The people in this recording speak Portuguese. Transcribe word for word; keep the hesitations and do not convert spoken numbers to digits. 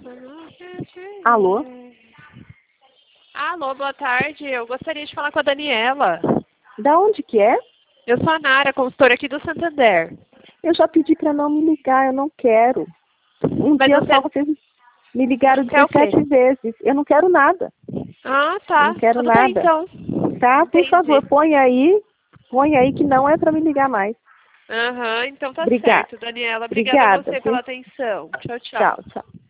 Alô? Alô, boa tarde. Eu gostaria de falar com a Daniela. Da onde que é? Eu sou a Nara, consultora aqui do Santander. Eu já pedi para não me ligar, eu não quero. Um Mas dia você... só vocês me ligaram Quer o quê? dezessete vezes. Eu não quero nada. Ah, Eu tá. não quero Tudo bem, nada. então. Tá? Por Entendi. favor, põe aí. Põe aí que não é para me ligar mais. Aham, então tá Obrigada. certo, Daniela. Obrigada a Obrigada, você viu? pela atenção. Tchau, tchau. Tchau, tchau.